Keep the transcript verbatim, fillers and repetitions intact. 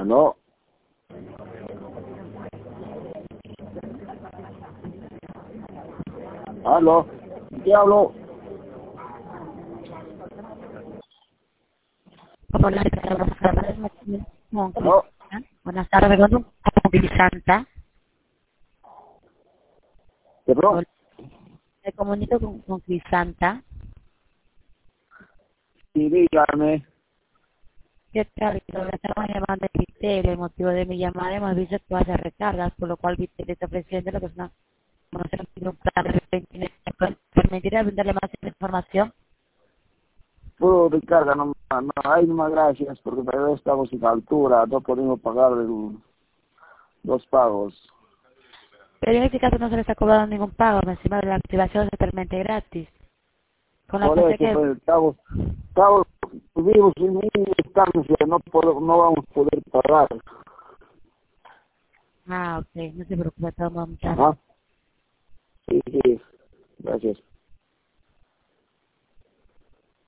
Aló. Aló. ¿Qué hablo? Hola, ¿qué tal? Buenas tardes. Con Aló. Crisanta. Buenas tardes, con con Crisanta. ¿Perdón? Hola, me comunico con, con Crisanta. Sí, dígame. ¿Qué tal? Le estamos llamando de Vitel. El motivo de mi llamada, hemos visto que hace recargas, por lo cual Vitel está ofreciendo lo que es una, conocer un plan de veinte. ¿Permitirá brindarle más información? Puro de carga, no, no hay más gracias, porque todavía estamos sin altura, no podemos pagar el, los pagos. Pero en este caso no se le está cobrando ningún pago, encima de la activación es totalmente gratis. Con la Por fecha eso, que... pues, estamos, estamos vivos sin instancia, no, podemos, no vamos a poder pagar. Ah, ok, no se preocupe, toma muchas. Ajá. Sí, sí, gracias.